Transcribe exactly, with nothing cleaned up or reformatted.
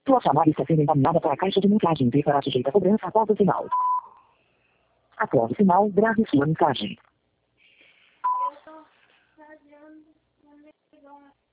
Tua chamada está sendo encaminhada para a caixa de mensagem e será sujeita a cobrança após o sinal. Após o sinal, grave sua mensagem. Eu tô fazendo um negócio.